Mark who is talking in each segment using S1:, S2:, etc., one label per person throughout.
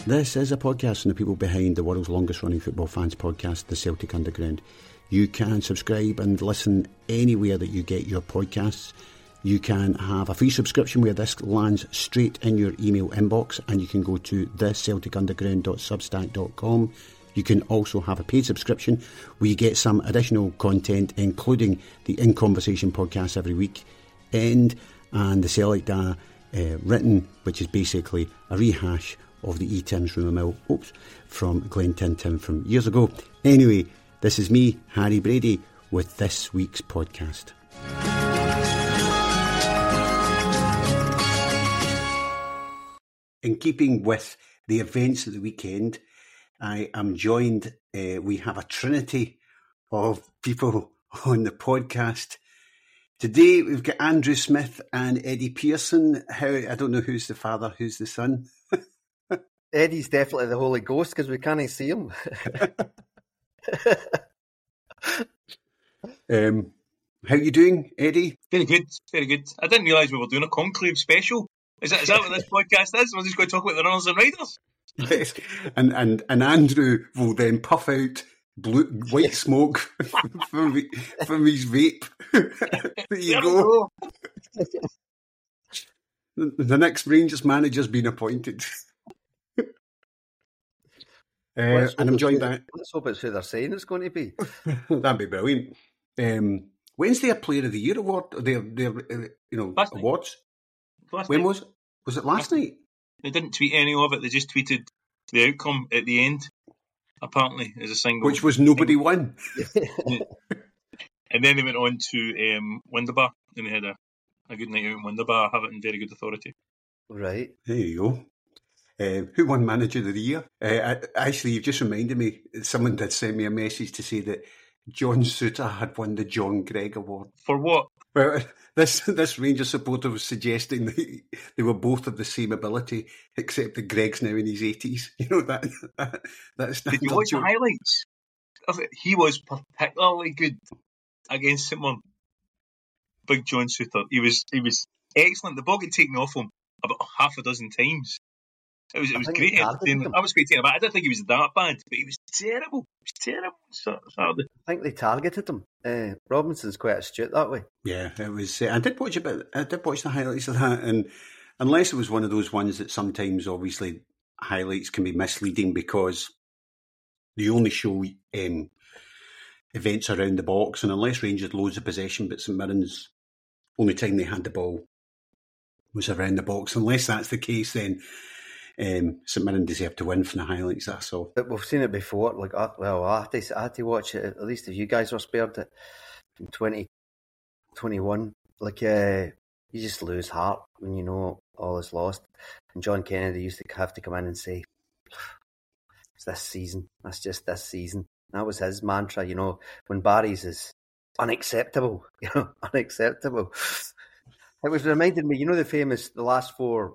S1: This is a podcast from the people behind the world's longest running football fans podcast, The Celtic Underground. You can subscribe and listen anywhere that you get your podcasts. You can have a free subscription where this lands straight in your email inbox, and you can go to theceltigunderground.substack.com. You can also have a paid subscription where you get some additional content, including the In Conversation podcast every week, and the Celtic Da written, which is basically a rehash of the E-Tim's Rumour Mill, from Glenn Tintin from years ago. Anyway, this is me, Harry Brady, with this week's podcast. In keeping with the events of the weekend, I am joined, we have a trinity of people on the podcast. Today we've got Andrew Smith and Eddie Pearson. I don't know who's the father, who's the son.
S2: Eddie's definitely the Holy Ghost because we can't see him.
S1: How you doing, Eddie?
S3: Very good, very good. I didn't realise we were doing a conclave special. Is that what this podcast is? We're just going to talk about the runners and riders.
S1: Yes, and Andrew will then puff out white smoke from his vape. There you go. The next Rangers manager's been appointed. And I'm joined by...
S2: Let's hope it's who they're saying it's going to be.
S1: That'd be brilliant. When's their Player of the Year award? Their awards? When was it? Was it last night?
S3: They didn't tweet any of it. They just tweeted the outcome at the end, apparently, as a single.
S1: Which was nobody won.
S3: And then they went on to Wunderbar, and they had a good night out in Wunderbar. I have it in very good authority.
S2: Right.
S1: There you go. Who won Manager of the Year? Actually, you've just reminded me, someone did send me a message to say that John Suter had won the John Gregg Award.
S3: For what?
S1: Well, this Rangers supporter was suggesting that they were both of the same ability, except that Gregg's now in his 80s. You know, that's...
S3: Did you watch the highlights? He was particularly good against St Mirren. Big John Suter. He was excellent. The ball got taken off him about half a dozen times. It was great. I was quite taken aback. I didn't think he was that bad, but he was terrible. Saturday.
S2: I think they targeted him. Robinson's quite astute that way.
S1: Yeah, it was. I did watch the highlights of that, and unless it was one of those ones that sometimes, obviously, highlights can be misleading because they only show events around the box, and unless Rangers loads of possession, but St Mirren's only time they had the ball was around the box. Unless that's the case, then St Mirren deserved to win from the highlights that I saw.
S2: But we've seen it before. Like, I had to watch it. At least if you guys were spared it in 2021. Like, you just lose heart when you know all is lost. And John Kennedy used to have to come in and say, "It's this season. That's just this season." That was his mantra. You know, when Barry's is unacceptable. Unacceptable. It was reminding me. You know, the last four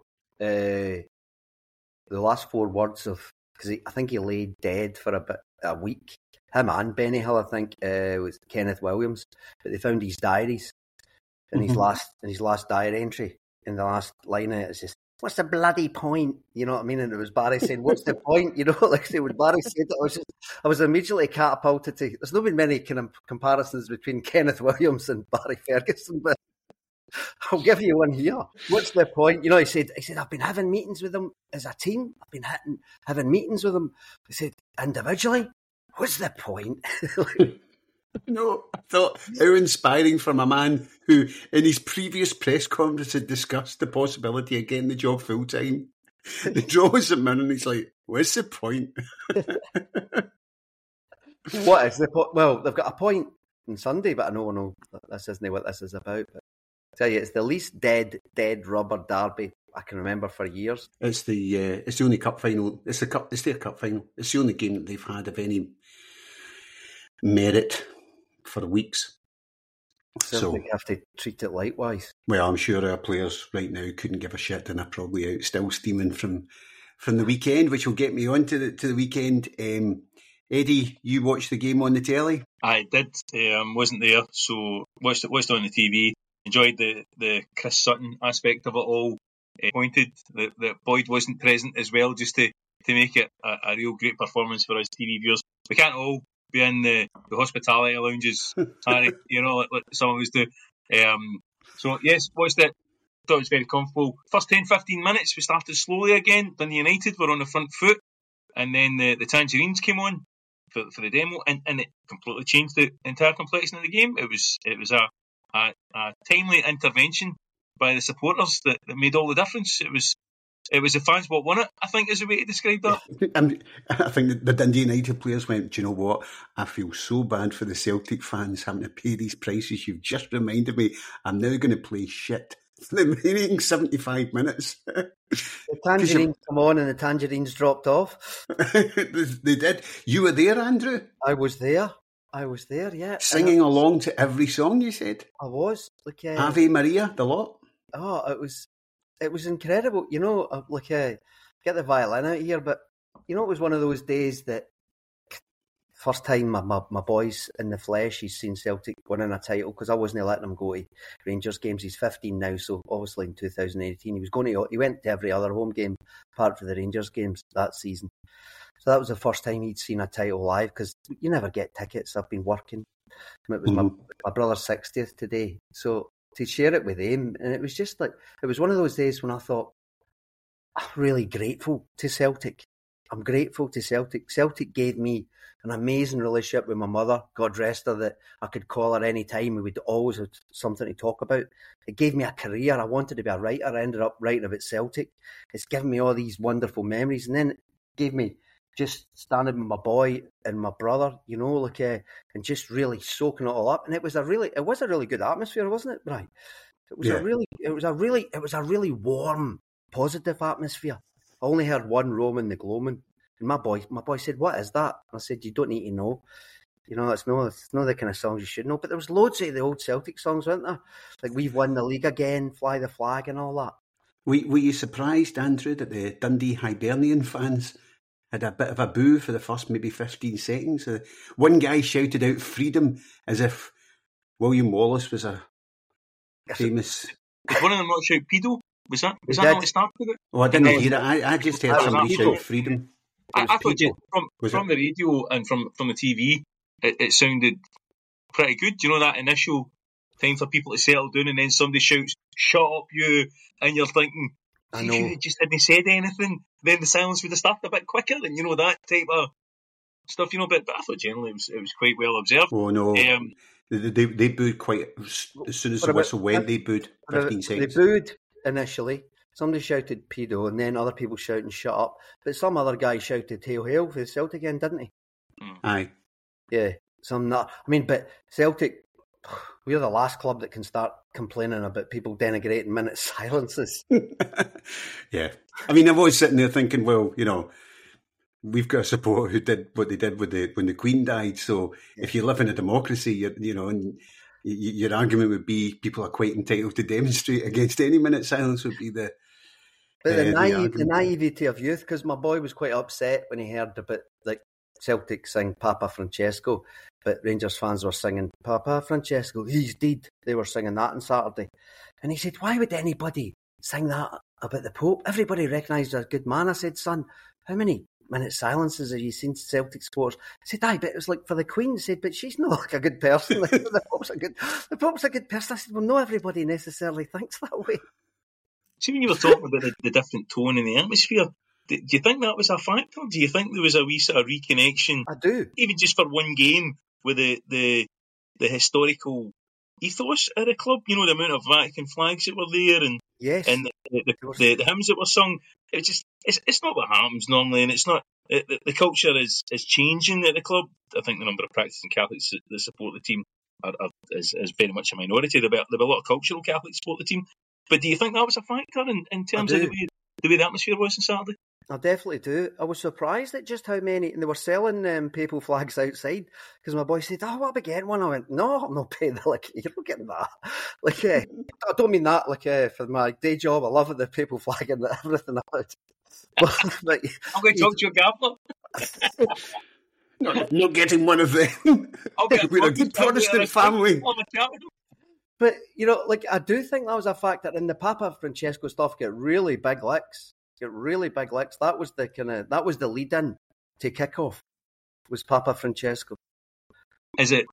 S2: words of, because I think he lay dead for a week. Him and Benny Hill, I think, was Kenneth Williams, but they found his diaries, and his last diary entry in the last line of it is just, "What's the bloody point?" You know what I mean? And it was Barry saying, "What's the point?" You know, like when Barry said it, I was immediately catapulted to. There's not been many kind of comparisons between Kenneth Williams and Barry Ferguson, but I'll give you one here. What's the point? You know, he said, "I've been having meetings with them as a team. I've been having meetings with them." He said, "Individually, what's the point?"
S1: No, I thought, how inspiring from a man who, in his previous press conference, had discussed the possibility of getting the job full time. The draw was St Mirren, and he's like, "What's the point?"
S2: What is the point? Well, they've got a point on Sunday, but I know this isn't what this is about. But I tell you, it's the least dead rubber derby I can remember for years.
S1: It's the only cup final. It's their cup final. It's the only game that they've had of any merit for weeks.
S2: So we have to treat it likewise.
S1: Well, I'm sure our players right now couldn't give a shit, and are probably out still steaming from the weekend, which will get me on to the weekend. Eddie, you watched the game on the telly?
S3: I did. Wasn't there, so watched it on the TV. Enjoyed the Chris Sutton aspect of it all. Pointed that Boyd wasn't present as well, just to make it a real great performance for us TV viewers. We can't all be in the hospitality lounges, Harry, like some of us do. So yes, watched it. Thought it was very comfortable. First 10-15 minutes, we started slowly again. Dundee United were on the front foot, and then the Tangerines came on for the demo, and it completely changed the entire complexion of the game. It was a timely intervention by the supporters that made all the difference. It was the fans what won it, I think, is the way to describe that.
S1: I think the Dundee United players went, do you know what? I feel so bad for the Celtic fans having to pay these prices. You've just reminded me I'm now going to play shit for the remaining 75 minutes.
S2: The Tangerines come on and the Tangerines dropped off.
S1: They did. You were there, Andrew?
S2: I was there, yeah.
S1: Singing along to every song, you said?
S2: I was.
S1: Ave Maria, the lot?
S2: Oh, it was incredible. Get the violin out here, but it was one of those days that first time my boy's in the flesh, he's seen Celtic winning a title, because I wasn't letting him go to Rangers games. He's 15 now, so obviously in 2018 he went to every other home game apart from the Rangers games that season. So that was the first time he'd seen a title live, because you never get tickets. I've been working. It was my brother's 60th today, so to share it with him, and it was just like, it was one of those days when I thought, I'm really grateful to Celtic. I'm grateful to Celtic. Celtic gave me an amazing relationship with my mother, God rest her, that I could call her any time. We would always have something to talk about. It gave me a career. I wanted to be a writer. I ended up writing about Celtic. It's given me all these wonderful memories. And then it gave me just standing with my boy and my brother, and just really soaking it all up. And it was a really good atmosphere, wasn't it, Brian? It was a really warm, positive atmosphere. I only heard one Roman the Gloman, and my boy said, "What is that?" And I said, "You don't need to know. It's not the kind of songs you should know." But there was loads of the old Celtic songs, weren't there? Like "We've Won the League Again," "Fly the Flag," and all that.
S1: Were you surprised, Andrew, that the Dundee Hibernian fans had a bit of a boo for the first maybe 15 seconds? One guy shouted out "freedom" as if William Wallace was a famous...
S3: Did one of them not shout pedo? Was that how it started?
S1: Oh, I didn't hear it. I just heard somebody shout "freedom."
S3: I thought from the radio and from the TV, it sounded pretty good. That initial time for people to settle down, and then somebody shouts, "Shut up, you!" and you're thinking, if you just hadn't said anything, then the silence would have started a bit quicker, and that type of stuff. But I thought generally it was quite well observed.
S1: Oh no, they booed quite as soon as the whistle went. They booed 15 seconds.
S2: They booed initially. Somebody shouted pedo, and then other people shouting "shut up." But some other guy shouted "hail, hail" for Celtic again, didn't he?
S1: Aye.
S2: Yeah. But Celtic, we're the last club that can start complaining about people denigrating minute silences.
S1: Yeah. I was sitting there thinking, well, we've got a supporter who did what they did when the Queen died. So if you live in a democracy, and your argument would be people are quite entitled to demonstrate against any minute silence would be the...
S2: But the naivety of youth, because my boy was quite upset when he heard about Celtic sing Papa Francesco, but Rangers fans were singing Papa Francesco, he's dead. They were singing that on Saturday. And he said, why would anybody sing that about the Pope? Everybody recognised a good man. I said, son, how many minute silences have you seen Celtic supporters? I said, aye, but it was for the Queen. I said, but she's not a good person. The Pope's a good person. I said, well, not everybody necessarily thinks that way.
S3: See, when you were talking about the different tone in the atmosphere, do you think that was a factor? Do you think there was a wee sort of reconnection?
S2: I do.
S3: Even just for one game with the historical ethos at the club, the amount of Vatican flags that were there, and
S2: yes,
S3: and the hymns that were sung. It's not what happens normally, and it's not. The culture is changing at the club. I think the number of practicing Catholics that support the team is very much a minority. There'll be a lot of cultural Catholics support the team. But do you think that was a factor in terms of the way the atmosphere was on Saturday?
S2: I definitely do. I was surprised at just how many, and they were selling papal flags outside, because my boy said, "Oh, what about getting one?" I went, "No, I'm not paying that. You're not getting that." I don't mean that for my day job. I love the papal flag and everything about it. But
S3: I'm going to talk to your gaffer.
S1: Not getting one of them. We're a good Protestant family.
S2: But, I do think that was a factor, and the Papa Francesco stuff got really big licks. Get really big licks. That was the lead-in to kick-off, was Papa Francesco.
S3: Is it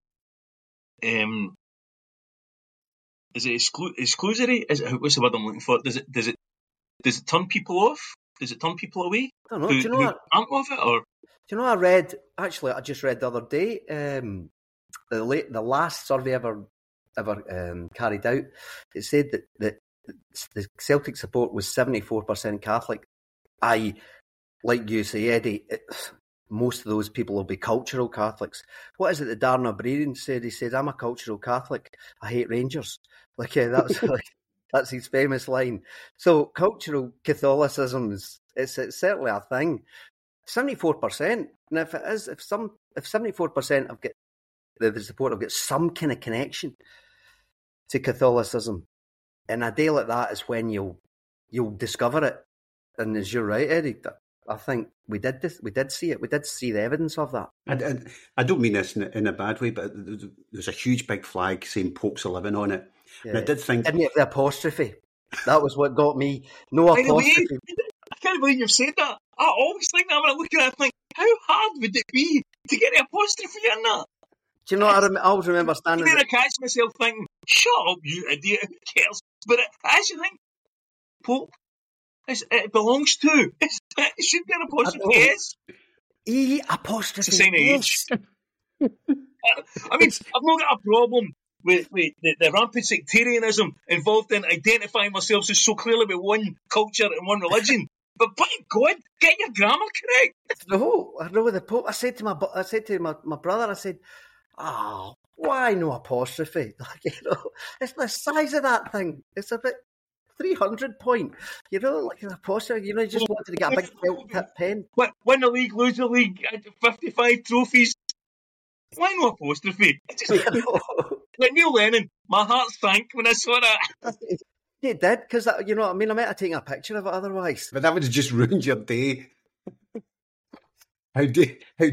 S3: exclusory? What's the word I'm looking for? Does it turn people off? Does it turn people away?
S2: I don't know.
S3: Who
S2: Do you know
S3: aren't of it, or?
S2: Do you know, I just read the other day, the last survey ever carried out, it said that the Celtic support was 74% Catholic. Like you say, Eddie, most of those people will be cultural Catholics. What is it that Darren O'Brien said? He said, "I'm a cultural Catholic. I hate Rangers." That's his famous line. So cultural Catholicism it's certainly a thing. 74%. And if 74% have got the support have got some kind of connection to Catholicism, and a day like that is when you'll discover it. And as you're right, Eddie, I think we did see it. We did see the evidence of that.
S1: I don't mean this in a bad way, but there's a huge big flag saying Pope's 11 on it.
S2: Yeah.
S1: And I did think...
S2: Didn't have the apostrophe. That was what got me. No apostrophe.
S3: I can't believe you've said that. I always think that when I look at it, I think, how hard would it be to get the apostrophe in that?
S2: Do you know what I always remember standing...
S3: I catch myself thinking, shut up, you idiot, who cares? But I actually think Pope, it belongs to. It should be an apostrophe S.
S2: E apostrophe
S3: it's a sign of age. I mean, I've not got a problem with the rampant sectarianism involved in identifying ourselves as so clearly with one culture and one religion. But by God, get your grammar correct.
S2: No, I know the Pope. I said to my brother, I said, why no apostrophe? It's the size of that thing. It's about 300 point. Like an apostrophe. You just wanted to get a big felt tip pen.
S3: Win the league, lose the league, 55 trophies. Why no apostrophe? Like Neil Lennon, my heart sank when I saw that.
S2: It did, because I might have taken a picture of it otherwise.
S1: But that would have just ruined your day. How do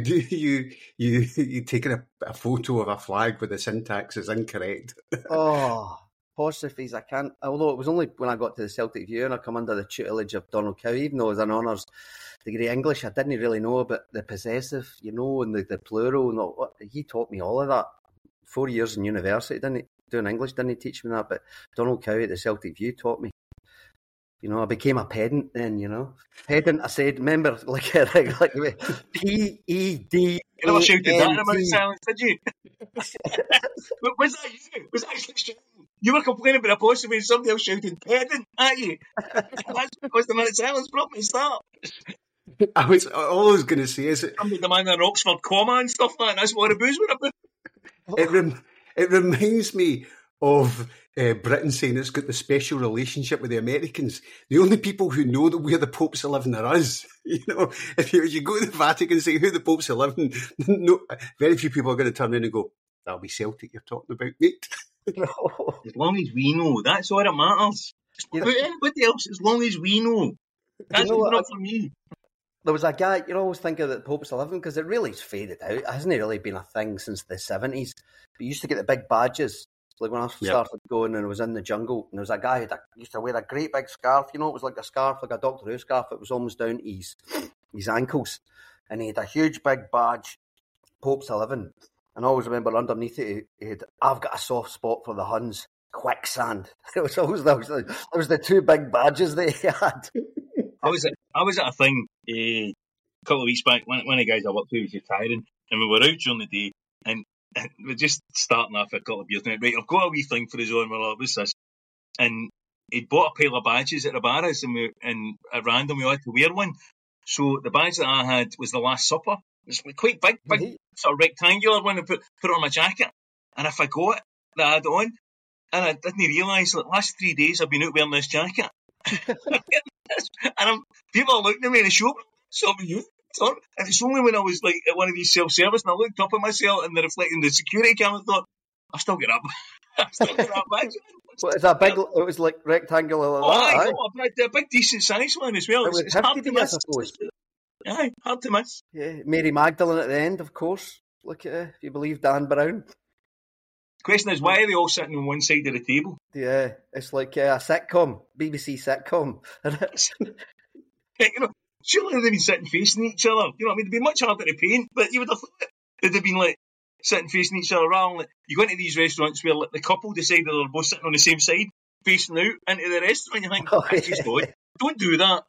S1: you take a photo of a flag where the syntax is incorrect?
S2: Apostrophes, I can't. Although it was only when I got to the Celtic View and I come under the tutelage of Donald Cowie, even though it was an honours degree English, I didn't really know about the possessive, and the plural and all. He taught me all of that. 4 years in university, doing English, didn't he teach me that? But Donald Cowie at the Celtic View taught me. I became a pedant then, Pedant, I said, remember, like P-E-D.
S3: You never shouted that in a minute silence, did you? Was that you? Was that actually shouting? You were complaining about apostrophe and somebody else shouted pedant at you. That's because the minute silence brought me to start.
S1: All I was going to say is that...
S3: Somebody demanding an Oxford comma and stuff like that, and that's what the booze were about.
S1: It reminds me of Britain saying it's got the special relationship with the Americans. The only people who know that we're the Pope's 11 are us. If you go to the Vatican and say who the Pope's 11, no, very few people are going to turn around and go, "That'll be Celtic you're talking about, mate."
S3: As long as we know, that's all that matters. About anybody else, as long as we know. That's enough for me.
S2: There was a guy, you always think of the Pope's 11 because it really's faded out. It hasn't really been a thing since the 70s. But you used to get the big badges. Like when I started going and I was in the jungle, and there was a guy who used to wear a great big scarf. It was like a scarf, like a Doctor Who scarf. It was almost down to his ankles. And he had a huge big badge, Pope's 11. And I always remember underneath it, he had, "I've got a soft spot for the Huns. Quicksand." It was always there was the two big badges that he had.
S3: I was at a thing a couple of weeks back. One of the guys I worked with was retiring, and we were out during the day, and we're just starting off a couple of beers. Right, I've got a wee thing for his own. We're like, "What's this?" And he'd bought a pile of badges at the Barras, and at random we had to wear one. So the badge that I had was the Last Supper. It's quite big, sort of rectangular one. I put it on my jacket, and I forgot that I had it on, and I didn't realise that the last 3 days I've been out wearing this jacket. And people are looking at me in the shop. "So are you?" And it's only when I was like at one of these self-service and I looked up at myself and reflecting the security camera, I thought, I've still got that badge.
S2: Well, it's a big. It was like rectangular.
S3: A big decent size one as well.
S2: It's hard to miss, I suppose.
S3: Aye, hard to miss.
S2: Yeah, Mary Magdalene at the end, of course. Look at it, if you believe Dan Brown.
S3: Question is, why are they all sitting on one side of the table?
S2: Yeah, it's like a sitcom, BBC sitcom.
S3: You know, surely they'd been sitting facing each other. You know what I mean? It'd be much harder to paint, but you would have thought they'd have been like sitting facing each other rather than like, you go into these restaurants where like, the couple decided they're both sitting on the same side, facing out into the restaurant. You think, just don't do that.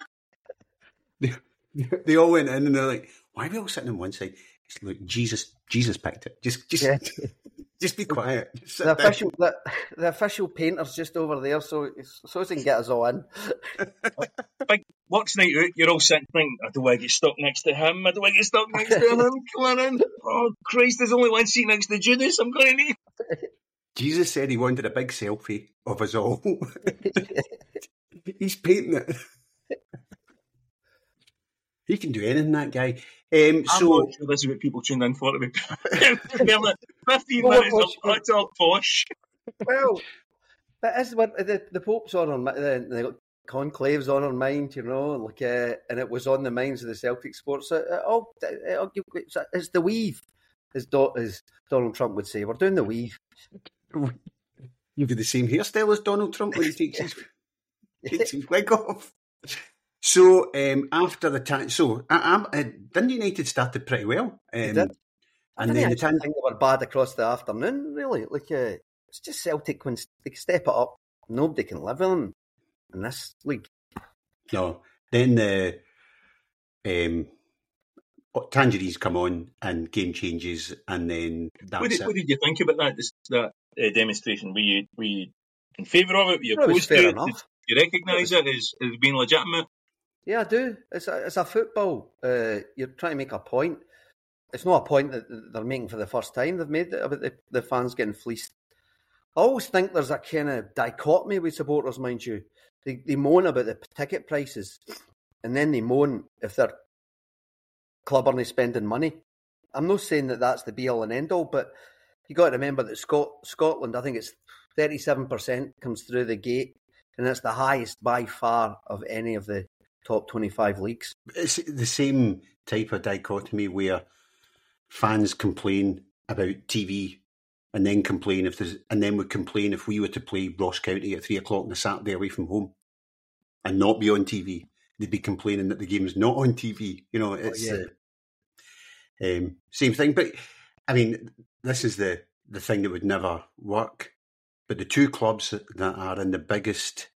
S1: They all went in and they're like, why are we all sitting on one side? It's like, Jesus picked it. Just be quiet. Just
S2: the official painter's just over there, so he can get us all in.
S3: Big works night out, you're all sitting thinking, I don't want to get stuck next to him. I don't want to get stuck next to him. Come on in. Oh, Christ, there's only one seat next to Judas. I'm going to need.
S1: Jesus said he wanted a big selfie of us all. He's painting it. He can do anything, that guy.
S3: I'm not sure this is what people tuned in for. 15 minutes of utter posh.
S2: Well, that is what the Pope's on the conclave's on our mind, you know, like, and it was on the minds of the Celtic sports. It's the weave, as Donald Trump would say. We're doing the weave.
S1: You do the same hairstyle as Donald Trump when he takes his wig off. So after the Dundee United started pretty well.
S2: They did. And then I think they were bad across the afternoon. Really, like it's just Celtic when they step it up, nobody can live with them in this league.
S1: No, then the Tangerines come on and game changes, and then that's
S3: what did you think about that demonstration? Were you in favour of it? Were you opposed to it? Did you recognise it as being legitimate?
S2: Yeah, I do. It's a football. You're trying to make a point. It's not a point that they're making for the first time. They've made it about the fans getting fleeced. I always think there's a kind of dichotomy with supporters, mind you. They moan about the ticket prices, and then they moan if their club aren't spending money. I'm not saying that that's the be-all and end-all, but you got to remember that Scotland, I think it's 37% comes through the gate, and it's the highest by far of any of the top 25 leagues.
S1: It's the same type of dichotomy where fans complain about TV and then complain would complain if we were to play Ross County at 3:00 on a Saturday away from home and not be on TV. They'd be complaining that the game's not on TV. You know, it's same thing. But I mean, this is the thing that would never work. But the two clubs that are in the biggest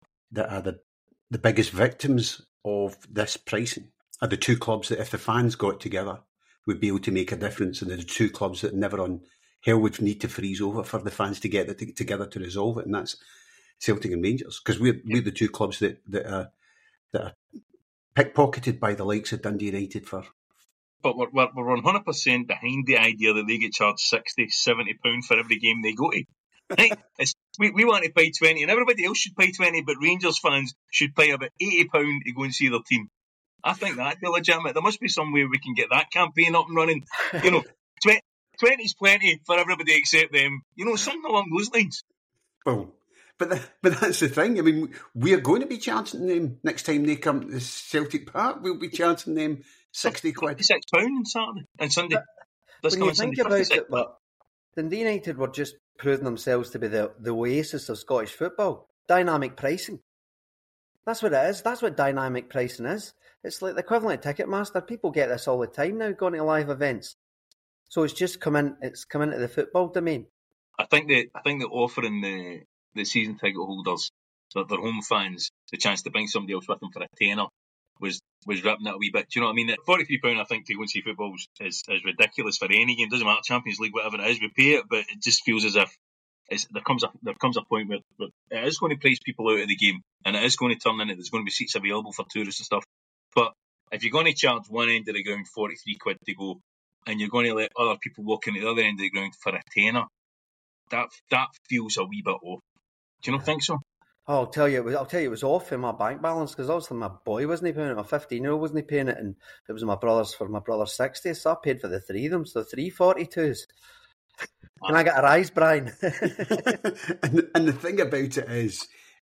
S1: victims of this pricing are the two clubs that, if the fans got together, would be able to make a difference, and the two clubs that never on hell would need to freeze over for the fans to get together to resolve it, and that's Celtic and Rangers, because we're the two clubs that are pickpocketed by the likes of Dundee United for.
S3: But we're 100% behind the idea that they get charged £60-70 for every game they go to. Right? We want to pay 20, and everybody else should pay 20, but Rangers fans should pay about £80 to go and see their team. I think that'd be legitimate. There must be some way we can get that campaign up and running. You know, 20's plenty for everybody except them. You know, something along those lines.
S1: Well, but that's the thing. I mean, we're going to be charging them next time they come to the Celtic Park. We'll be charging them £60.
S3: £56 on Saturday and Sunday.
S2: When you think about it, but Dundee United were just proving themselves to be the oasis of Scottish football. Dynamic pricing. That's what it is. That's what dynamic pricing is. It's like the equivalent of Ticketmaster. People get this all the time now, going to live events. So it's just come into the football domain.
S3: I think they're offering the season ticket holders, so their home fans, the chance to bring somebody else with them for a tenner was ripping it a wee bit. Do you know what I mean? £43, I think, to go and see football is ridiculous for any game. Doesn't matter, Champions League, whatever it is, we pay it, but it just feels as if there comes a point where it is going to price people out of the game, and it is going to turn into there's going to be seats available for tourists and stuff. But if you're going to charge one end of the ground £43 to go, and you're going to let other people walk into the other end of the ground for a tenner, that feels a wee bit off. Do you not think so?
S2: Oh, I'll tell you, it was off in my bank balance, because obviously my boy wasn't paying it, my 15-year-old wasn't paying it, and it was my brother's 60th, so I paid for the three of them, so 342s. Can I get a rise, Brian?
S1: and the thing about it is,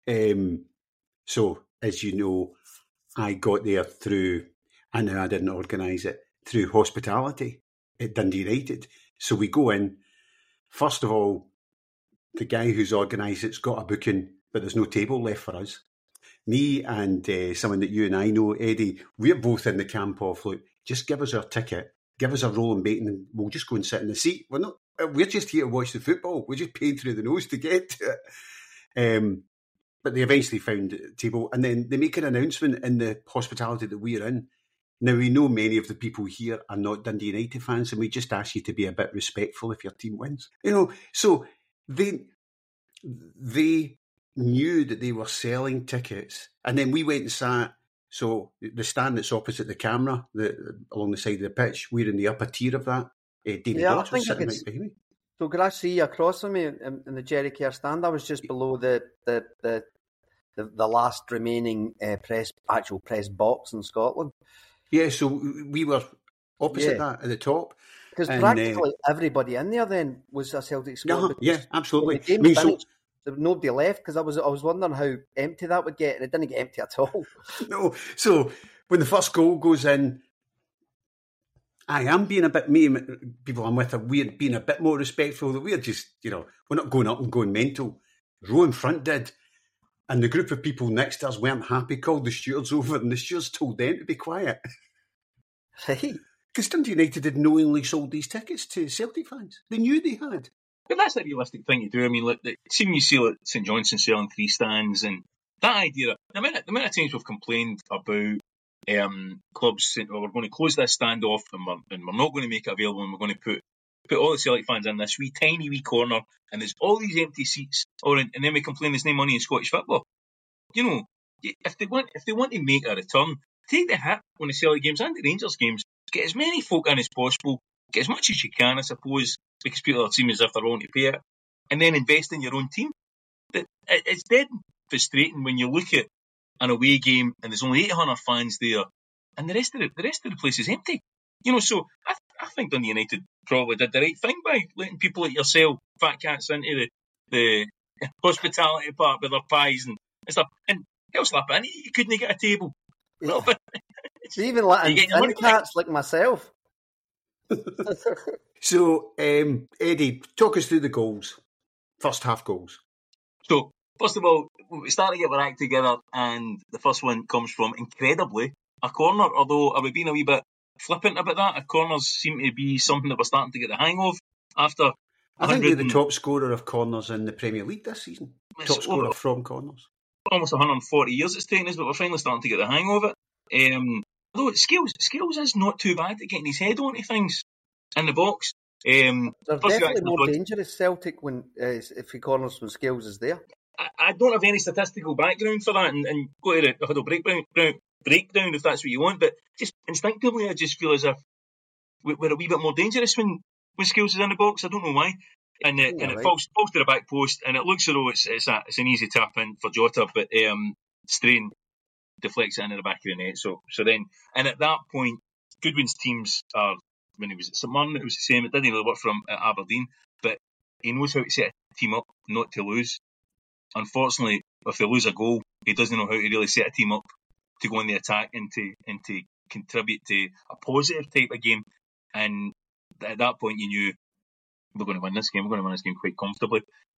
S1: so as you know, I got there through, and I didn't organise it, through hospitality at Dundee United. So we go in, first of all, the guy who's organised it's got a booking, but there's no table left for us. me and someone that you and I know, Eddie, we're both in the camp of, look, just give us our ticket, give us a rolling baiting, and we'll just go and sit in the seat. We're just here to watch the football. We're just paying through the nose to get to it. But they eventually found a table, and then they make an announcement in the hospitality that we're in. Now, we know many of the people here are not Dundee United fans, and we just ask you to be a bit respectful if your team wins. So they knew that they were selling tickets, and then we went and sat. So the stand that's opposite the camera, along the side of the pitch, we're in the upper tier of that. David Box was sitting right behind me.
S2: So could I see you across from me in the Jerry Kerr stand? I was just below the last remaining actual press box in Scotland.
S1: Yeah, so we were opposite that at the top.
S2: Because practically everybody in there then was a Celtic squad.
S1: Yeah, absolutely.
S2: The game finished, nobody left, because I was wondering how empty that would get, and it didn't get empty at all.
S1: No, so when the first goal goes in, I am being a bit, me and people I'm with, we're being a bit more respectful. That we're just, we're not going up and going mental. Row in front did. And the group of people next to us weren't happy, called the stewards over, and the stewards told them to be quiet.
S2: Right.
S1: Because Dundee United had knowingly sold these tickets to Celtic fans. They knew they had.
S3: But that's a realistic thing to do. I mean, seeing you see St Johnstone selling 3 stands, and that idea, the amount of times we've complained about clubs saying, we're going to close this stand off and we're not going to make it available, and we're going to put all the Celtic fans in this tiny corner, and there's all these empty seats, and then we complain there's no money in Scottish football. If they want to make a return, take the hit on the Celtic games and the Rangers games, get as many folk in as possible, get as much as you can, I suppose, because people are seeming as if they're willing to pay it, and then invest in your own team. It's dead frustrating when you look at an away game and there's only 800 fans there, and the rest of the place is empty. So I think Dundee United probably did the right thing by letting people like yourself, fat cats, into the hospitality part with their pies and stuff. And hell, slap in, you couldn't get a table.
S2: Yeah. Even letting cats like myself.
S1: So, Eddie, talk us through the goals. First half goals.
S3: So, first of all, we start to get our act together, and the first one comes from, incredibly, a corner, although are we being a wee bit flippant about that? Corners seem to be something that we're starting to get the hang of after.
S1: I think they're the top scorer of corners in the Premier League this season. Top scorer from corners.
S3: Almost 140 years it's taken us, but we're finally starting to get the hang of it. Although Scales is not too bad at getting his head onto things in the box.
S2: They're definitely more dangerous, Celtic, if he corners when Scales is there.
S3: I don't have any statistical background for that, and go to the huddle breakdown if that's what you want, but just instinctively I just feel as if we're a wee bit more dangerous when Scales is in the box. I don't know why. And it falls to the back post, and it looks as though it's an easy tap in for Jota, but Strain deflects it into the back of the net. So then, and at that point, Goodwin's teams are, when he was at St Mirren, it was the same. It didn't really work for him at Aberdeen, but he knows how to set a team up not to lose. Unfortunately, if they lose a goal, he doesn't know how to really set a team up to go on the attack and to contribute to a positive type of game. And at that point, you knew we're going to win this game. We're going to win this game quite comfortably.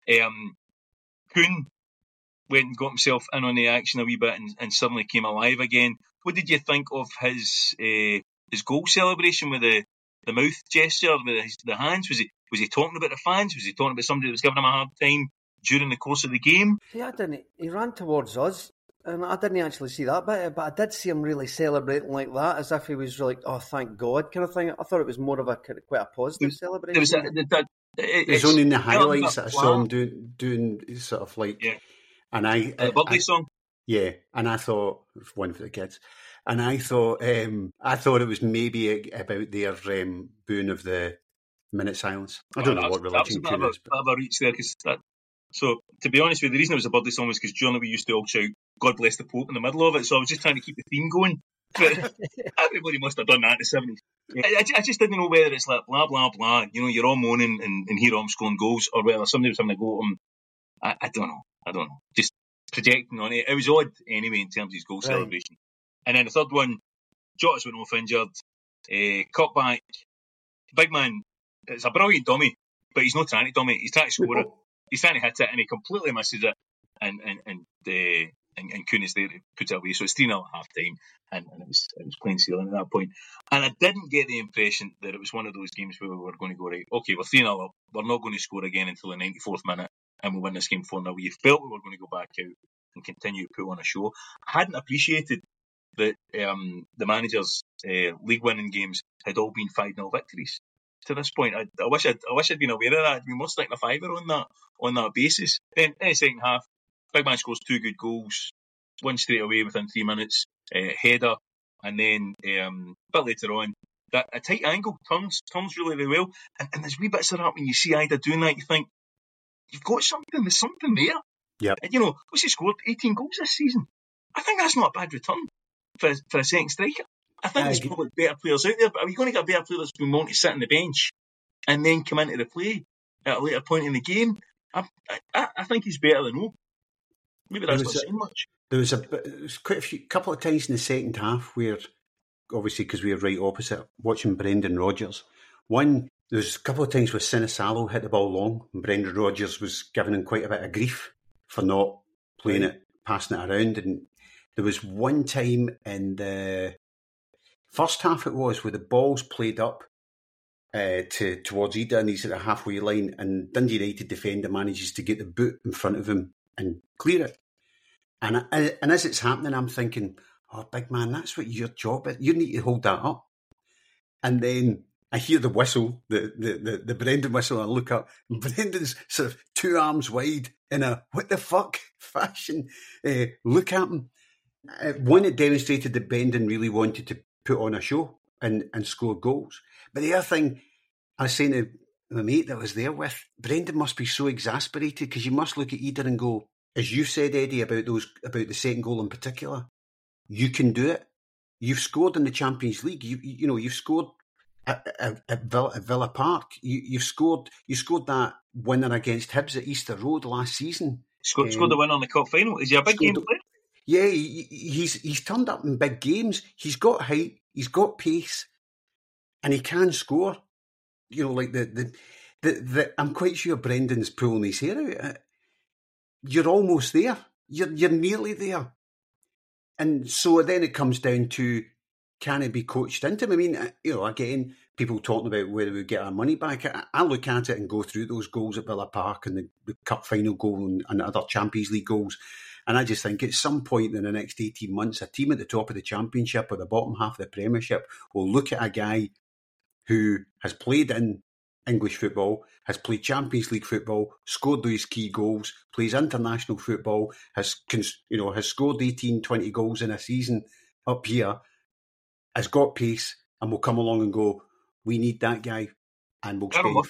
S3: Kuhn went and got himself in on the action a wee bit and suddenly came alive again. What did you think of his goal celebration with the mouth gesture, with the hands? Was he talking about the fans? Was he talking about somebody that was giving him a hard time during the course of the game?
S2: See, he ran towards us, and I didn't actually see that bit, but I did see him really celebrating like that, as if he was like, oh, thank God, kind of thing. I thought it was more of quite a positive celebration.
S1: It's only in the highlights that I saw him doing sort of like... Yeah. And
S3: the birthday song?
S1: Yeah, and I thought, one for the kids, and I thought it was maybe about their booing of the minute silence. I don't know what religion Kuhn is.
S3: That was a reach there, so to be honest with you, the reason it was a birthday song was because during we used to all shout "God bless the Pope" in the middle of it, so I was just trying to keep the theme going. But everybody must have done that in the 70s. I just didn't know whether it's like blah blah blah, you're all moaning and here I'm scoring goals, or whether somebody was having to go at him. I don't know. Just projecting on it. It was odd anyway in terms of his goal celebration. And then the third one, Jota's went off injured. Cut back. Big man, it's a brilliant dummy, but he's not trying to dummy. He's trying to score it. He's trying to hit it, and he completely misses it. And and Kunis there to put it away. So it's 3-0 at half time, and it was plain sailing at that point. And I didn't get the impression that it was one of those games where we were going to go, right, okay, we're 3-0 up, we're not going to score again until the 94th minute, and we'll win this game 4-0. You felt we were going to go back out and continue to put on a show. I hadn't appreciated that the managers' league winning games had all been 5-0 victories to this point. I wish I'd been aware of that. I'd been more sticking a fiver on that basis. Then in the second half, Big Man scores 2 good goals, one straight away within 3 minutes, header, and then a bit later on, that a tight angle turns really, really well. And there's wee bits of that when you see Ida doing that, you think, you've got something, there's something there.
S1: Yeah.
S3: And what's he scored? 18 goals this season. I think that's not a bad return for a second striker. I think there's probably better players out there, but are we going to get a better player that's been willing to sit on the bench and then come into the play at a later point in the game? I think he's better than Oak. Maybe that's not saying much.
S1: There was quite a couple of times in the second half where, obviously because we were right opposite, watching Brendan Rodgers. One, there was a couple of times where Sinisalo hit the ball long, and Brendan Rodgers was giving him quite a bit of grief for not playing it, passing it around. And there was one time in the first half it was, where the ball's played up towards Ida, and he's at the halfway line, and Dundee United defender manages to get the boot in front of him and clear it. And as it's happening, I'm thinking, oh, big man, that's what your job is. You need to hold that up. And then I hear the whistle, the Brendan whistle, and I look up, and Brendan's sort of 2 arms wide in a what the fuck fashion. Look at him. One, it demonstrated that Brendan really wanted to put on a show and score goals. But the other thing, I was saying to my mate that was there with, Brendan must be so exasperated, because you must look at Ida and go, as you said, Eddie, about the second goal in particular, you can do it. You've scored in the Champions League. You've scored at Villa Park. You scored that winner against Hibs at Easter Road last season.
S3: Scored the win on the cup final. Is he a big game player?
S1: Yeah, he's turned up in big games. He's got height, he's got pace, and he can score. Like the I'm quite sure Brendan's pulling his hair out. You're almost there. You're nearly there. And so then it comes down to, can it be coached into him? I mean, again, people talking about whether we get our money back. I look at it and go through those goals at Villa Park and the cup final goal and other Champions League goals. And I just think at some point in the next 18 months, a team at the top of the Championship or the bottom half of the Premiership will look at a guy who has played in English football, has played Champions League football, scored those key goals, plays international football, has scored 18, 20 goals in a season up here, has got pace, and will come along and go, we need that guy, and we'll spend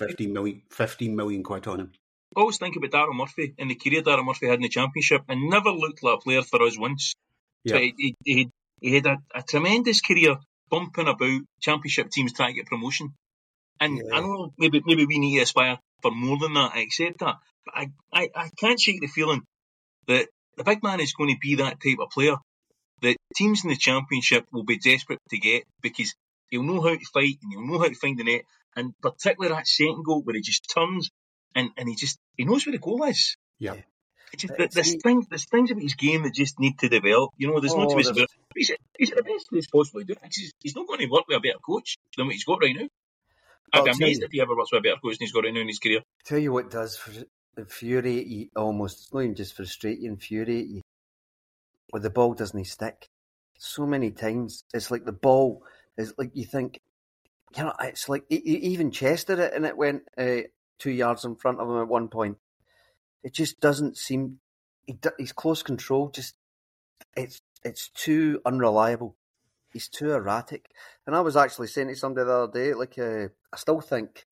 S1: 15 million quid on him.
S3: I always think about Darryl Murphy and the career Darryl Murphy had in the Championship, and never looked like a player for us once. Yeah. So he had a tremendous career bumping about Championship teams trying to get promotion. And I know maybe we need to aspire for more than that. I accept that. But I can't shake the feeling that the big man is going to be that type of player that teams in the Championship will be desperate to get, because he'll know how to fight and he'll know how to find the net. And particularly that second goal where he just turns and he knows where the goal is.
S1: Yeah.
S3: There's things about his game that just need to develop. There's no two ways about it. He's at the best place possibly to do it. He's not going to work with a better coach than what he's got right now. I'd be amazed if he ever works with a better coach than he's got right now in his career.
S2: Tell you what does infuriate you almost. It's not even just frustrate you, infuriate you. When the ball doesn't stick. So many times, it's like the ball is like you think, it's like he even chested it and it went 2 yards in front of him at one point. It just doesn't seem. His close control just it's too unreliable. He's too erratic. And I was actually saying to somebody the other day, I still think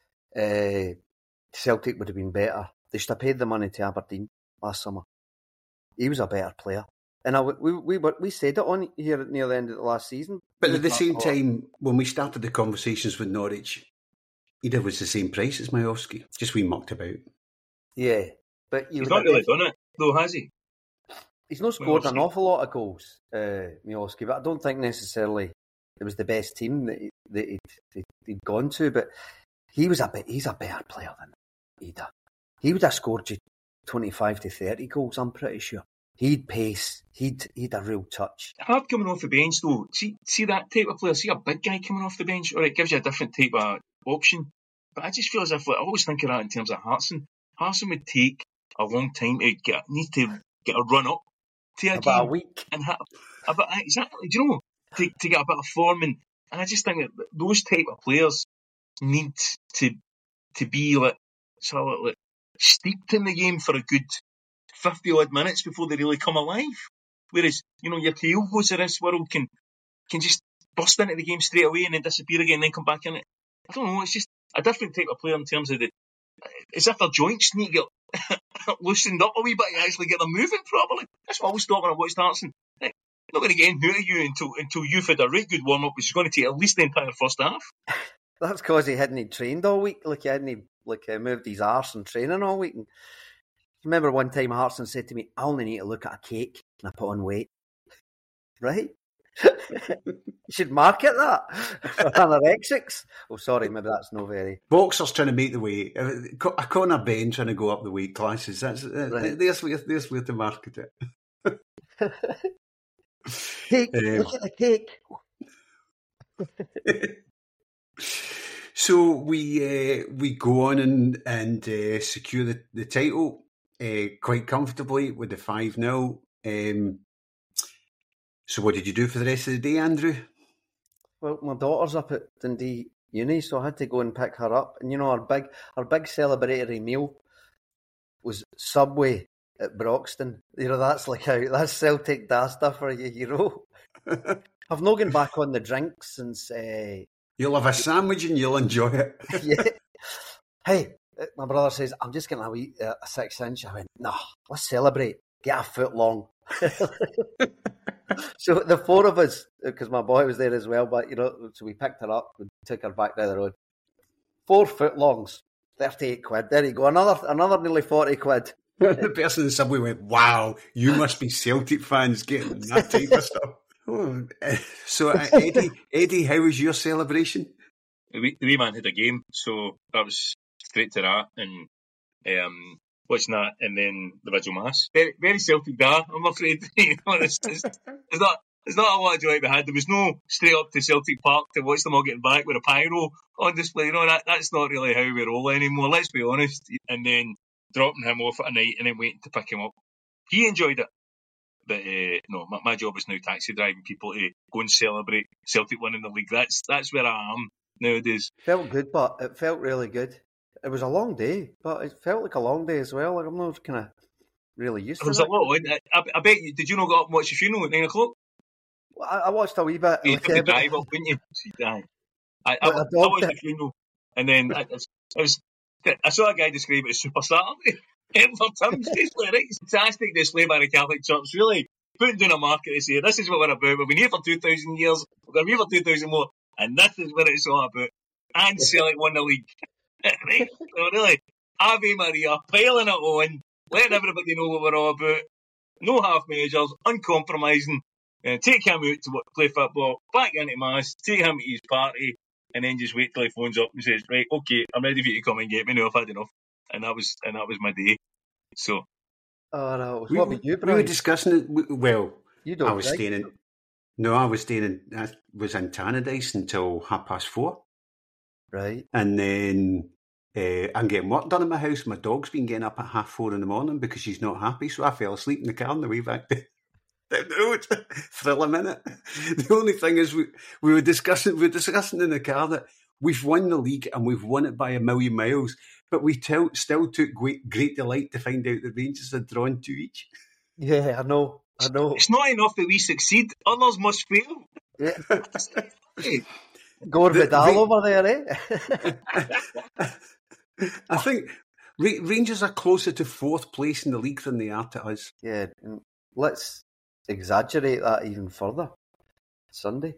S2: Celtic would have been better. They should have paid the money to Aberdeen last summer. He was a better player. And we said it on here near the end of the last season.
S1: But at the same time, when we started the conversations with Norwich, Ida was the same price as Miovski. Just we mucked about.
S2: Yeah. But
S3: he's not really done it, though, has he?
S2: He's not scored an awful lot of goals, Miovski, but I don't think necessarily it was the best team that he'd gone to. But he's a better player than Ida. He would have scored you 25 to 30 goals, I'm pretty sure. He'd pace. He'd a real touch.
S3: Hard coming off the bench though. See that type of player. See a big guy coming off the bench, or it gives you a different type of option. But I just feel as if I always think of that in terms of Hartson. Hartson would take a long time to get a run up to a
S2: About
S3: game
S2: a week.
S3: and exactly. Do you know to get a bit of form and I just think that those type of players need to be like steeped in the game for a good 50 odd minutes before they really come alive. Whereas, your Kyogos of this world can just burst into the game straight away and then disappear again and then come back in it. I don't know, it's just a different type of player in terms of as if their joints need to get loosened up a wee bit and actually get them moving properly. That's what I always thought when I watched Hartson. I'm not going to get anything out of you until you've had a right good warm-up, which is going to take at least the entire first half.
S2: That's because he hadn't trained all week. Like he hadn't moved his arse and training all week. And I remember one time Hartson said to me, I only need to look at a cake and I put on weight. Right? You should market that. Anorexics. Oh, sorry, maybe that's no very...
S1: Boxers trying to make the weight. A corner bend trying to go up the weight classes. That's right. There's where to market it.
S2: Cake, look at the cake.
S1: So we go on and secure the title quite comfortably with the 5-0. So what did you do for the rest of the day, Andrew?
S2: Well, my daughter's up at Dundee Uni, so I had to go and pick her up. And our big celebratory meal was Subway at Broxton. That's Celtic da stuff for you, I've not gone back on the drinks since...
S1: You'll have a sandwich and you'll enjoy it.
S2: Yeah. Hey, my brother says, I'm just getting a 6-inch. I went, nah, let's celebrate. Get a foot long. So the four of us, because my boy was there as well, but so we picked her up and took her back down the road. 4 foot longs, 38 quid. There you go, another nearly 40 quid.
S1: The person in the subway went, wow, you must be Celtic fans getting that type of stuff. Oh, so Eddie, how was your celebration?
S3: The wee man had a game, so that was straight to that, and watching that, and then the Vigil Mass. Very, very Celtic da, I'm afraid. There's not a lot of joy to be had. There was no straight up to Celtic Park to watch them all getting back with a pyro on display. That's not really how we roll anymore, let's be honest. And then dropping him off at a night and then waiting to pick him up. He enjoyed it. But no, my job is now taxi driving people to go and celebrate Celtic winning the league. That's where I am nowadays.
S2: Felt good, but it felt really good. It was a long day, but it felt like a long day as well. Like I'm not kind of really used to it.
S3: There was a lot. I bet you, did you not go up and watch the funeral at 9 o'clock?
S2: Well, I watched a wee bit.
S3: You had to drive up, wouldn't you? I watched the funeral, and then I saw a guy describe it as Super Saturday. For Tim's display, right? Fantastic display by the Catholic Church, really putting down a market to say this is what we're about. We've been here for 2,000 years, we're going to be here for 2,000 more, and this is what it's all about. And Celtic won the league. Right? So really, Ave Maria, piling it on, letting everybody know what we're all about. No half measures, uncompromising. Take him out to play football, back into Mass, take him to his party, and then just wait till he phones up and says, right, okay, I'm ready for you to come and get me now, I've had enough. And that was my day. So,
S2: no. What about you, Brian?
S1: We were discussing it. Well,
S2: I was staying in
S1: Tannadice until 4:30.
S2: Right.
S1: And then I'm getting work done in my house. My dog's been getting up at 4:30 in the morning because she's not happy. So I fell asleep in the car on the way back down the road for a minute. The only thing is we were discussing in the car that we've won the league and we've won it by a million miles. But we still took great delight to find out the Rangers had drawn 2 each.
S2: Yeah, I know.
S3: It's not enough that we succeed. Others must fail.
S2: Yeah. Gore Vidal over there, eh?
S1: I think Rangers are closer to 4th place in the league than they are to us.
S2: Yeah, let's exaggerate that even further. Sunday.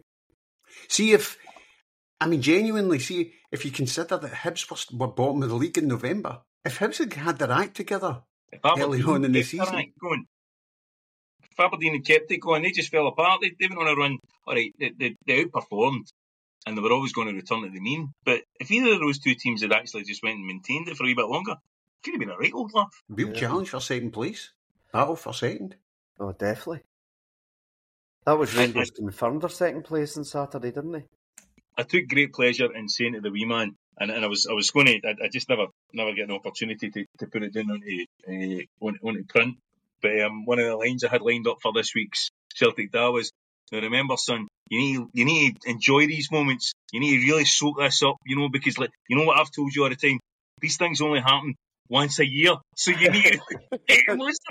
S1: Genuinely, if you consider that Hibs were bottom of the league in November, if Hibs had their act together early on in the season.
S3: If Aberdeen had kept it going, they just fell apart. They went on a run. All right, they outperformed, and they were always going to return to the mean. But if either of those two teams had actually just went and maintained it for a wee bit longer, it could have been a right old laugh.
S1: Real challenge for second place. Battle for second.
S2: Oh, definitely. That was Rangers confirmed their second place on Saturday, didn't they?
S3: I took great pleasure in saying to the wee man, and I was going to, I just never get an opportunity to put it down onto print. But one of the lines I had lined up for this week's Celtic Da was, now remember, son, you need to enjoy these moments. You need to really soak this up, because you know what I've told you all the time. These things only happen once a year, so you need to get the most.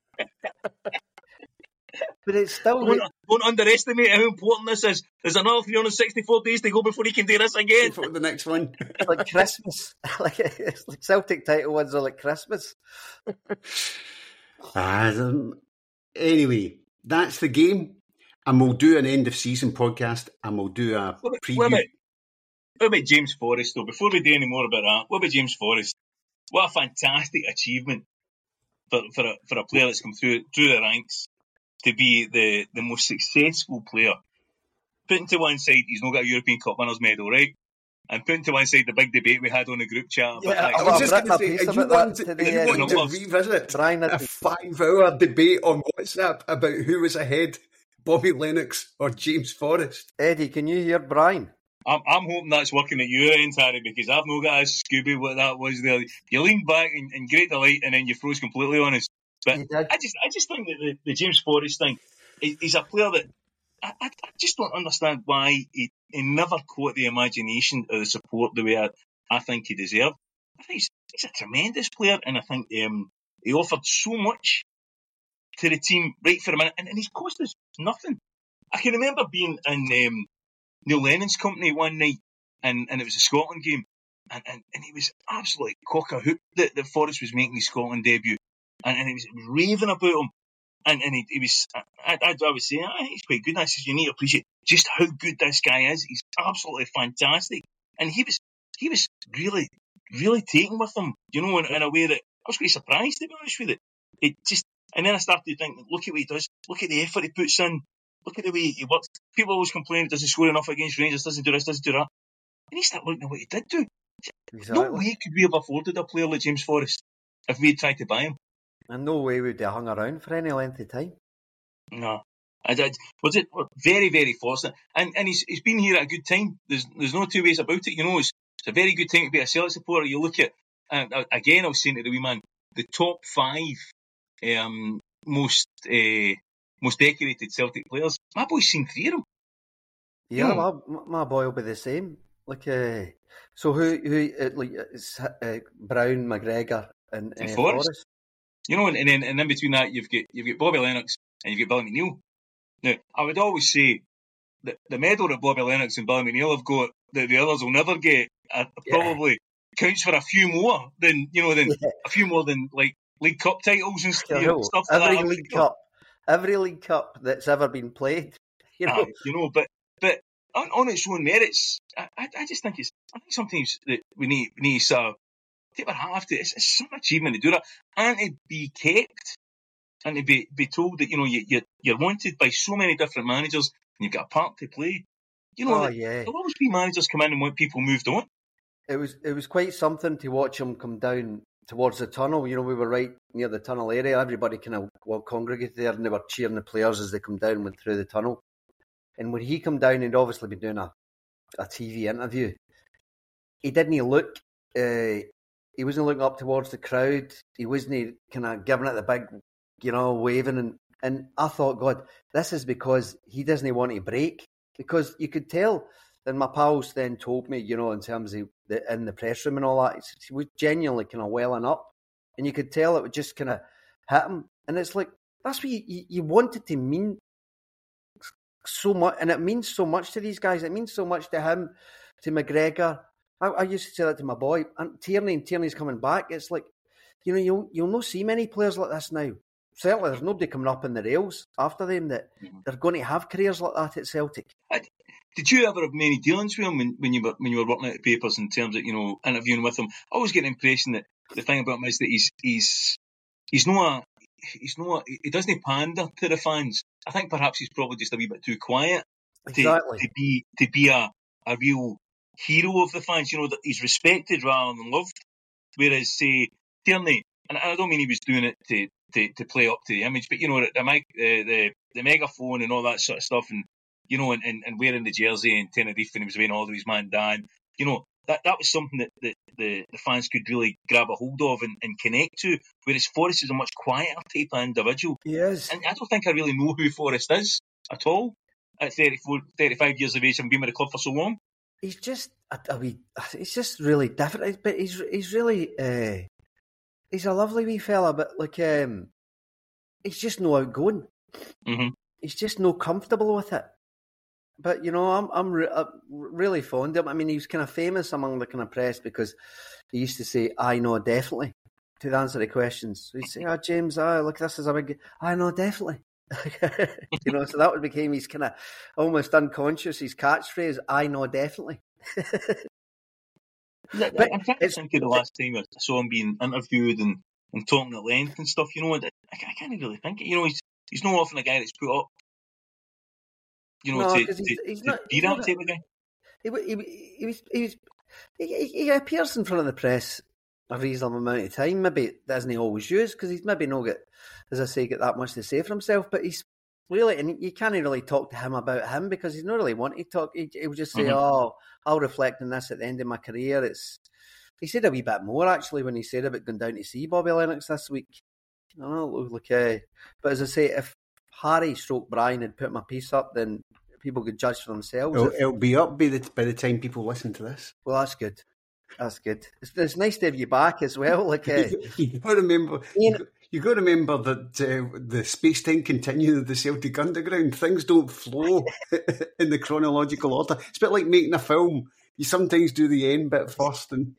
S2: But it's still...
S3: Don't underestimate how important this is. There's another 364 days to go before he can do this again.
S1: For the next one.
S2: It's like Christmas. It's like Celtic title wins are like Christmas.
S1: Anyway, that's the game. And we'll do an end of season podcast and we'll do a preview.
S3: What about James Forrest, though? Before we do any more about that, what about James Forrest? What a fantastic achievement for a player that's come through the ranks to be the most successful player. Putting to one side, he's not got a European Cup winners medal, right? And putting to one side the big debate we had on the group chat.
S1: I was just going to say, are you wanting to revisit a 5-hour debate on WhatsApp about who was ahead, Bobby Lennox or James Forrest?
S2: Eddie, can you hear Brian?
S3: I'm hoping that's working at your end, Harry, because I've not got a Scooby what that was there. You leaned back in great delight and then you froze completely on us. But I just think that the James Forrest thing, he's a player that I just don't understand why he never caught the imagination or the support the way I think he deserved. I think he's a tremendous player, and I think he offered so much to the team right for a minute, and he's cost us nothing. I can remember being in Neil Lennon's company one night, and it was a Scotland game, and he was absolutely cock-a-hoop that Forrest was making his Scotland debut. And he was raving about him. And he was, I would say, he's quite good. And I said, you need to appreciate just how good this guy is. He's absolutely fantastic. And he was really, really taken with him, in a way that I was quite surprised, to be honest with you. And then I started to think, look at what he does. Look at the effort he puts in. Look at the way he works. People always complain he doesn't score enough against Rangers, doesn't do this, doesn't do that. And you start looking at what he did do. Exactly. No way could we have afforded a player like James Forrest if we had tried to buy him.
S2: And no way would they have hung around for any length of time.
S3: No. Was it very, very fortunate. And he's been here at a good time. There's no two ways about it. It's a very good time to be a Celtic supporter. You look at, again, I was saying to the wee man, the top 5 most decorated Celtic players. My boy's seen 3 of them.
S2: Yeah, my boy will be the same. So who it's Brown, McGregor, and Forrest.
S3: And then in between that you've got Bobby Lennox and you've got Billy McNeil. Now, I would always say that the medal that Bobby Lennox and Billy McNeil have got that the others will never get probably counts for a few more than a few more than like League Cup titles and stuff like that.
S2: Every League Cup that's ever been played.
S3: But on its own merits, I just think I think sometimes that we need to take our hat off to. It's some achievement to do that and to be kept and to be told that you're wanted by so many different managers and you've got a part to play. There'll always be managers come in and want people moved on.
S2: It was quite something to watch him come down towards the tunnel. We were right near the tunnel area. Everybody kind of congregated there and they were cheering the players as they come down and went through the tunnel. And when he come down, he'd obviously been doing a TV interview. He didn't look. He wasn't looking up towards the crowd. He wasn't kind of giving it the big, waving. And I thought, God, this is because he doesn't want to break. Because you could tell, and my pals then told me, in terms of in the press room and all that, he was genuinely kind of welling up. And you could tell it would just kind of hit him. And it's like, that's what you wanted to mean so much. And it means so much to these guys. It means so much to him, to McGregor. I used to say that to my boy. And Tierney's coming back. It's like, you'll not see many players like this now. Certainly there's nobody coming up in the rails after them that they're going to have careers like that at Celtic.
S3: Did you ever have many dealings with him when you were working out the papers in terms of, interviewing with him? I always get the impression that the thing about him is that he doesn't pander to the fans. I think perhaps he's probably just a wee bit too quiet to be a real hero of the fans, that he's respected rather than loved. Whereas, say, Tierney, and I don't mean he was doing it to to play up to the image. But, you know, the megaphone and all that sort of stuff, and, you know, and wearing the jersey in Tenerife when he was away all to his man Dan, you know, that was something that the fans could really grab a hold of and connect to, whereas Forrest is a much quieter type of individual.
S2: Yes.
S3: And I don't think I really know who Forrest is at all at 34, 35 years of age and been with the club for so long.
S2: He's just he's just really different, but he's really he's a lovely wee fella, but like he's just no outgoing.
S3: Mm-hmm.
S2: He's just no comfortable with it. But, you know, I'm really fond of him. I mean, he was kind of famous among the kind of press because he used to say, "I know definitely," to answer the questions. So he'd say, James, look, this is a big, I know definitely." You know, so that became his kind of almost unconscious, his catchphrase, "I know definitely."
S3: I'm trying to think of the last time I saw him being interviewed and talking at length and stuff, you know, I can't really think it. You know, he's not often a guy that's put up, you know,
S2: no,
S3: to
S2: not,
S3: be that type of guy.
S2: He appears in front of the press a reasonable amount of time. Maybe it doesn't always use because he's maybe not got, as I say, got that much to say for himself. But he's really, and you can't really talk to him about him because he's not really wanting to talk. He'll just say, "Oh, I'll reflect on this at the end of my career." He said a wee bit more actually when he said about going down to see Bobby Lennox this week. I don't know, but as I say, if Harry / Brian had put my piece up, then people could judge for themselves.
S1: It'll be up by the time people listen to this.
S2: Well, that's good. That's good. It's nice to have you back as well. Like
S1: you got to remember. You got to remember that the space-time continuum of the Celtic Underground, things don't flow in the chronological order. It's a bit like making a film. You sometimes do the end bit first. And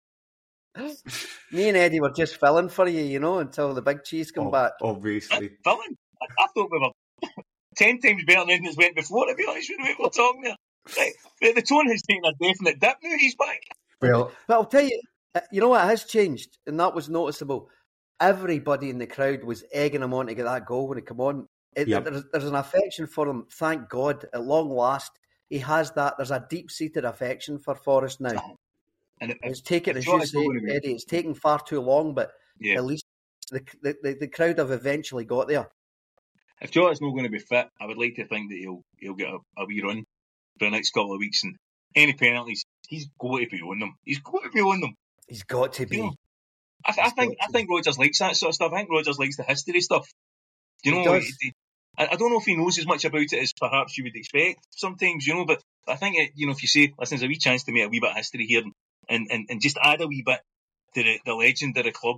S2: me and Eddie were just filling for you, you know, until the big cheese come back.
S1: Obviously.
S3: Filling? I thought we were 10 times better than anything that's went before, to be honest with you, we were talking there. Right. The tone has taken a definite dip now, he's back.
S2: Well, but I'll tell you, you know what has changed, and that was noticeable. Everybody in the crowd was egging him on to get that goal when he came on. There's an affection for him, thank God, at long last. He has that. There's a deep-seated affection for Forrest now. And it's taken, as you say, Eddie, it's taken far too long, but at least the crowd have eventually got there.
S3: If Jota's not going to be fit, I would like to think that he'll get a wee run for the next couple of weeks, and any penalties, he's got to be on them. He's got to be on them.
S2: He's got to be.
S3: You know, I think Rodgers likes that sort of stuff. I think Rodgers likes the history stuff. You know, I don't know if he knows as much about it as perhaps you would expect sometimes, you know, but I think, you know, if you say, listen, there's a wee chance to make a wee bit of history here and just add a wee bit to the legend of the club,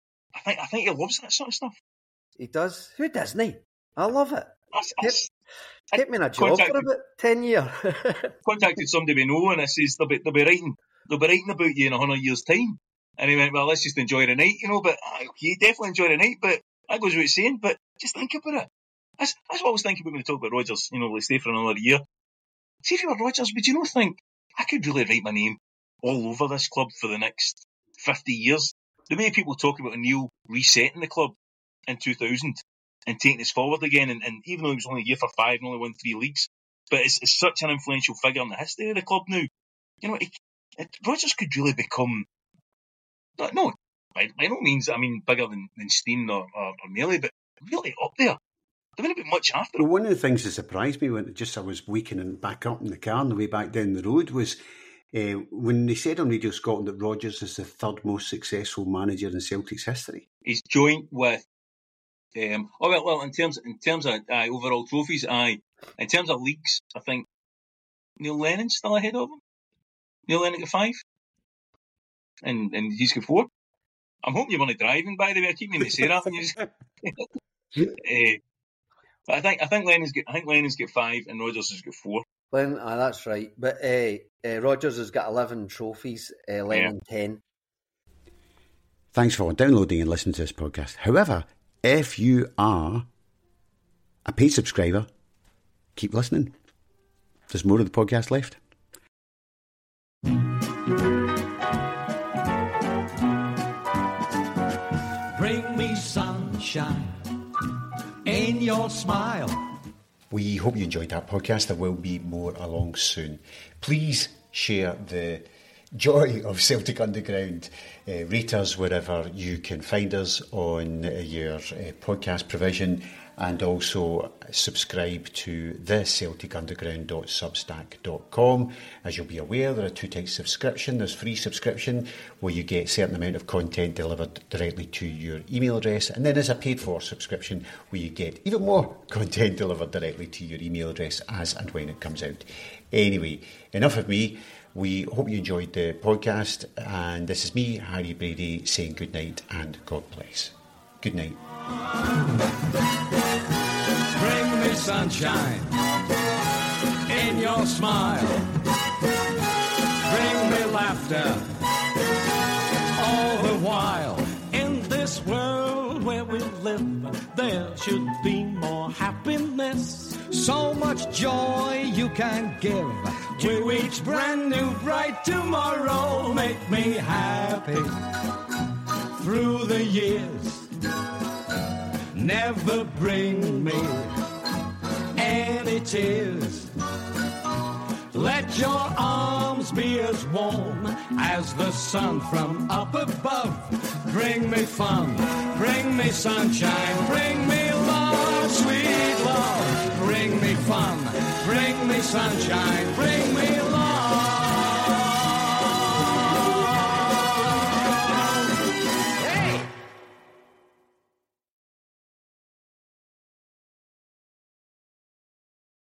S3: I think he loves that sort of stuff.
S2: He does. Who doesn't he? I love it. Keep me in a job for about 10 years.
S3: Contacted somebody we know and I says they'll be writing about you in 100 years' time. And he went, well, let's just enjoy the night, you know, but you definitely enjoy the night, but that goes without saying, but just think about it. That's what I was thinking about when we talk about Rodgers, you know, let's stay for another year. See if you were Rodgers, would you not think I could really write my name all over this club for the next 50 years? The way people talk about O'Neill resetting the club in 2000 and taking us forward again, and even though he was only a year for 5 and only won 3 leagues, but it's such an influential figure in the history of the club now. You know, Rodgers could really become, by no means, I mean, bigger than Steen or Mealy, but really up there. There wouldn't be much after.
S1: Well, one of the things that surprised me when I was waking back up in the car on the way back down the road was when they said on Radio Scotland that Rodgers is the third most successful manager in Celtic's history.
S3: He's joint with, in terms of overall trophies, in terms of leagues, I think Neil Lennon's still ahead of him. Neil Lennon got 5, and he's got 4. I'm hoping you weren't driving, by the way. I keep meaning to say that. But I think Lennon's got 5 and Rodgers has got 4.
S2: That's right. But Rodgers has got 11 trophies, Lennon 10.
S1: Thanks for downloading and listening to this podcast. However, if you are a paid subscriber, keep listening. There's more of the podcast left.
S4: Bring me sunshine in your smile.
S1: We hope you enjoyed that podcast. There will be more along soon. Please share the joy of Celtic Underground. Rate us wherever you can find us on your podcast provision, and also subscribe to the CelticUnderground.substack.com. As you'll be aware, there are two types of subscription. There's free subscription, where you get a certain amount of content delivered directly to your email address, and then there's a paid for subscription, where you get even more content delivered directly to your email address as and when it comes out. Anyway, enough of me. We hope you enjoyed the podcast, and this is me, Harry Brady, saying good night and God bless. Good night.
S4: Bring me sunshine in your smile. Bring me laughter all the while. In this world where we live, there should be more happiness. So much joy you can give to each brand new bright tomorrow. Make me happy through the years. Never bring me any tears. Let your arms be as warm as the sun from up above. Bring me fun, bring me sunshine, bring me love, sweet love. Bring me fun, bring me sunshine, bring me love.